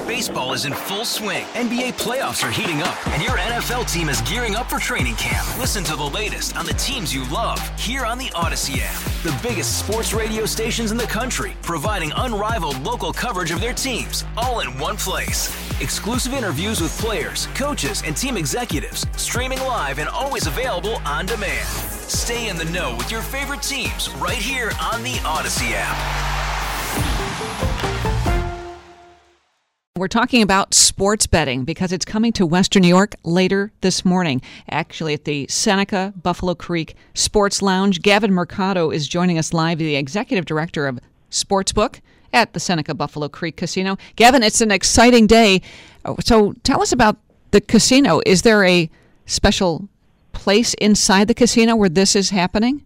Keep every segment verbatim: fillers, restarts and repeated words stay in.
Baseball is in full swing. N B A playoffs are heating up, and your N F L team is gearing up for training camp. Listen to the latest on the teams you love here on the Odyssey app. The biggest sports radio stations in the country, providing unrivaled local coverage of their teams, all in one place. Exclusive interviews with players, coaches, and team executives, streaming live and always available on demand. Stay in the know with your favorite teams right here on the Odyssey app. We're talking about sports betting because it's coming to Western New York later this morning, actually at the Seneca Buffalo Creek Sports Lounge. Gavin Mercado is joining us live, the executive director of Sportsbook at the Seneca Buffalo Creek Casino. Gavin, it's an exciting day. So tell us about the casino. Is there a special place inside the casino where this is happening?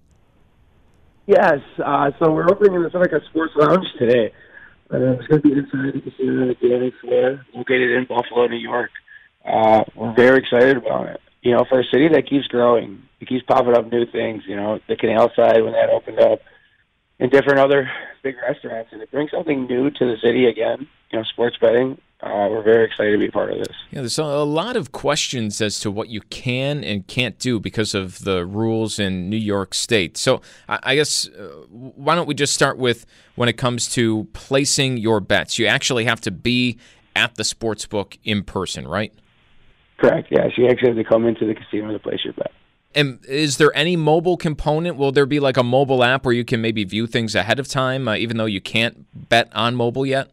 Yes. Uh, so we're opening in the Seneca Sports Lounge today. Uh, it's going to be inside the casino at the Danny Floor, located in Buffalo, New York. Uh, we're very excited about it. You know, for a city that keeps growing, it keeps popping up new things. You know, the Canal Side, when that opened up, and different other big restaurants, and it brings something new to the city again. You know, sports betting. Uh, we're very excited to be part of this. Yeah, there's a lot of questions as to what you can and can't do because of the rules in New York State. So I, I guess uh, why don't we just start with when it comes to placing your bets? You actually have to be at the sportsbook in person, right? Correct, yes. You actually have to come into the casino to place your bet. And is there any mobile component? Will there be like a mobile app where you can maybe view things ahead of time, uh, even though you can't bet on mobile yet?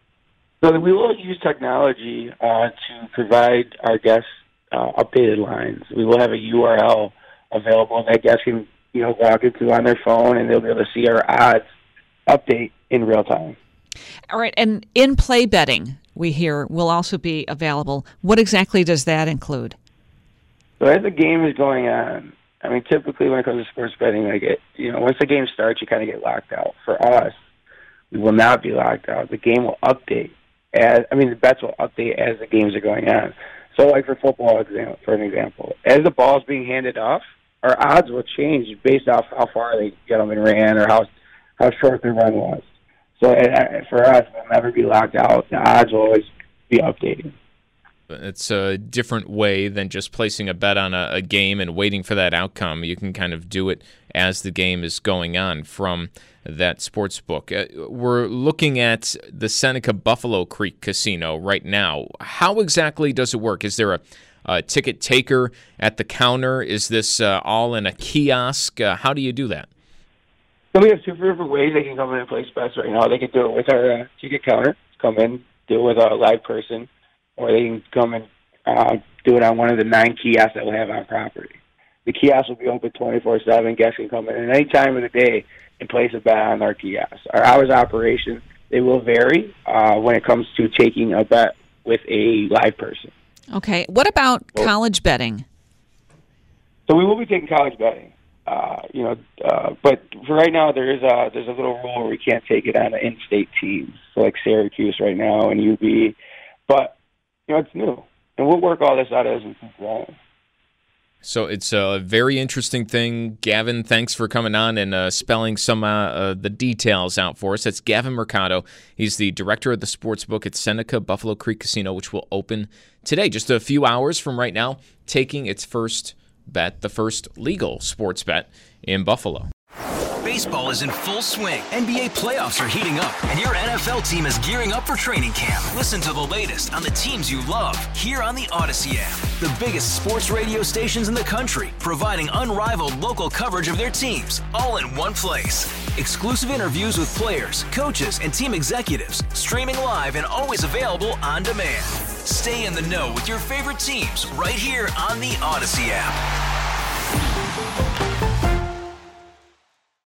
So we will use technology uh, to provide our guests uh, updated lines. We will have a U R L available that guests can, you know, log into on their phone, and they'll be able to see our odds update in real time. All right, and in-play betting, we hear, will also be available. What exactly does that include? So as the game is going on, I mean, typically when it comes to sports betting, like it, you know, once the game starts, you kind of get locked out. For us, we will not be locked out. The game will update. As, I mean, the bets will update as the games are going on. So, like for football, for an example, as the ball is being handed off, our odds will change based off how far the gentleman ran or how how short the run was. So, uh, for us, we'll never be locked out. The odds will always be updating. It's a different way than just placing a bet on a, a game and waiting for that outcome. You can kind of do it as the game is going on from that sports book. Uh, we're looking at the Seneca Buffalo Creek Casino right now. How exactly does it work? Is there a, a ticket taker at the counter? Is this uh, all in a kiosk? Uh, how do you do that? So we have two different ways they can come in and place bets right now. They can do it with our uh, ticket counter, come in, do it with a live person, or they can come and uh, do it on one of the nine kiosks that we have on property. The kiosk will be open twenty-four seven. Guests can come in at any time of the day and place a bet on our kiosk. Our hours of operation, they will vary uh, when it comes to taking a bet with a live person. Okay. What about well, college betting? So we will be taking college betting. Uh, you know, uh, but for right now, there is a there's a little rule where we can't take it on in-state teams, so like Syracuse right now and U B. But you know, it's new, and we'll work all this out as we keep going. So it's a very interesting thing. Gavin, thanks for coming on and uh, spelling some uh, uh, the details out for us. That's Gavin Mercado. He's the director of the sportsbook at Seneca Buffalo Creek Casino, which will open today, just a few hours from right now, taking its first bet, the first legal sports bet in Buffalo. Baseball is in full swing. N B A playoffs are heating up, and your N F L team is gearing up for training camp. Listen to the latest on the teams you love here on the Odyssey app. The biggest sports radio stations in the country, providing unrivaled local coverage of their teams, all in one place. Exclusive interviews with players, coaches, and team executives, streaming live and always available on demand. Stay in the know with your favorite teams right here on the Odyssey app.